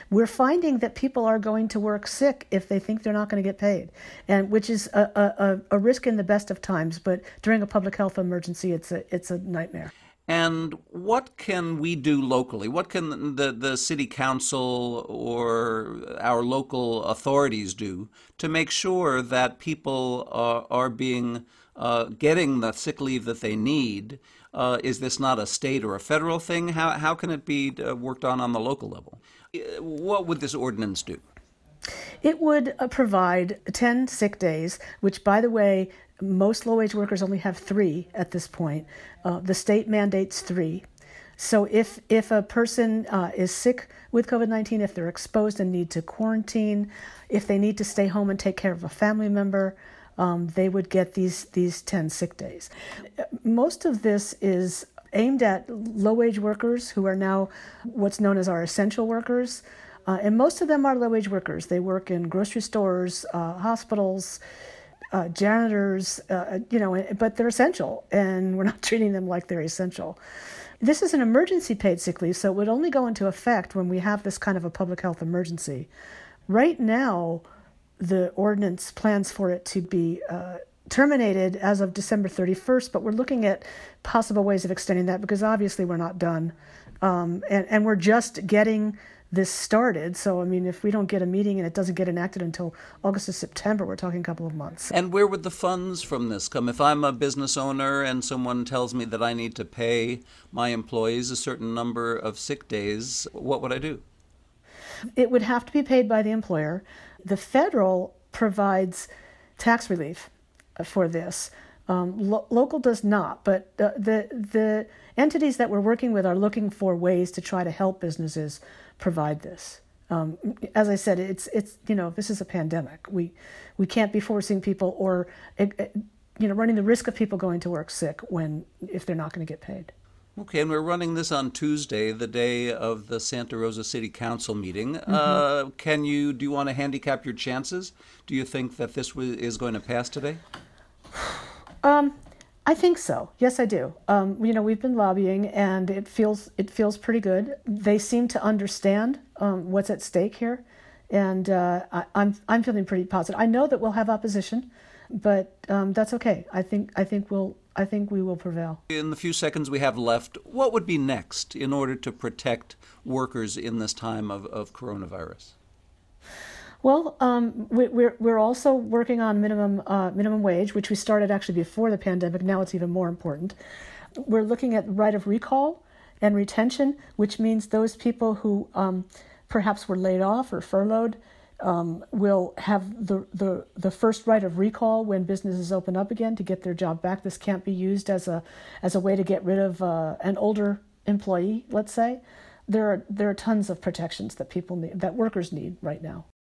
we're finding that people are going to work sick if they think they're not going to get paid, and which is a risk in the best of times. But during a public health emergency, it's a nightmare. And what can we do locally? What can the city council or our local authorities do to make sure that people are being getting the sick leave that they need? Is this not a state or a federal thing? How can it be worked on the local level? What would this ordinance do? It would provide 10 sick days, which, by the way, most low-wage workers only have 3 at this point. The state mandates 3. So if a person is sick with COVID-19, if they're exposed and need to quarantine, if they need to stay home and take care of a family member, they would get these 10 sick days. Most of this is aimed at low-wage workers who are now what's known as our essential workers. And most of them are low-wage workers. They work in grocery stores, hospitals, janitors, but they're essential, and we're not treating them like they're essential. This is an emergency paid sick leave, so it would only go into effect when we have this kind of a public health emergency. Right now, the ordinance plans for it to be terminated as of December 31st, but we're looking at possible ways of extending that because obviously we're not done. And we're just getting this started. So, I mean, if we don't get a meeting and it doesn't get enacted until August or September, we're talking a couple of months. And where would the funds from this come? If I'm a business owner and someone tells me that I need to pay my employees a certain number of sick days, what would I do? It would have to be paid by the employer. The federal provides tax relief for this. Local does not, but the entities that we're working with are looking for ways to try to help businesses provide this. As I said, it's this is a pandemic. We can't be forcing people or running the risk of people going to work sick if they're not going to get paid. Okay, and we're running this on Tuesday, the day of the Santa Rosa City Council meeting. Mm-hmm. Do you want to handicap your chances? Do you think that this is going to pass today? I think so. Yes, I do. We've been lobbying, and it feels pretty good. They seem to understand what's at stake here, and I'm feeling pretty positive. I know that we'll have opposition, but that's okay. I think we will prevail. In the few seconds we have left, what would be next in order to protect workers in this time of coronavirus? Well, we're also working on minimum wage, which we started actually before the pandemic. Now it's even more important. We're looking at right of recall and retention, which means those people who perhaps were laid off or furloughed will have the first right of recall when businesses open up again to get their job back. This can't be used as a way to get rid of an older employee, let's say. There are tons of protections that people need, that workers need right now.